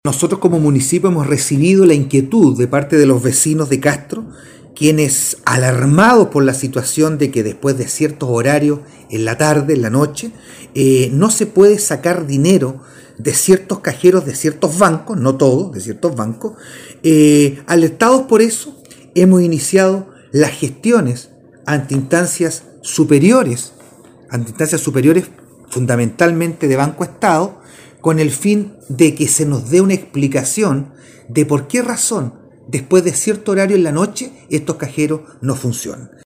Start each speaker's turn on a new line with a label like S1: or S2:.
S1: Nosotros como municipio hemos recibido la inquietud de parte de los vecinos de Castro, quienes, alarmados por la situación de que después de ciertos horarios, en la tarde, en la noche, no se puede sacar dinero de ciertos cajeros de ciertos bancos, no todos, de ciertos bancos, alertados por eso, hemos iniciado las gestiones ante instancias superiores fundamentalmente de Banco Estado, con el fin de que se nos dé una explicación de por qué razón, después de cierto horario en la noche, estos cajeros no funcionan.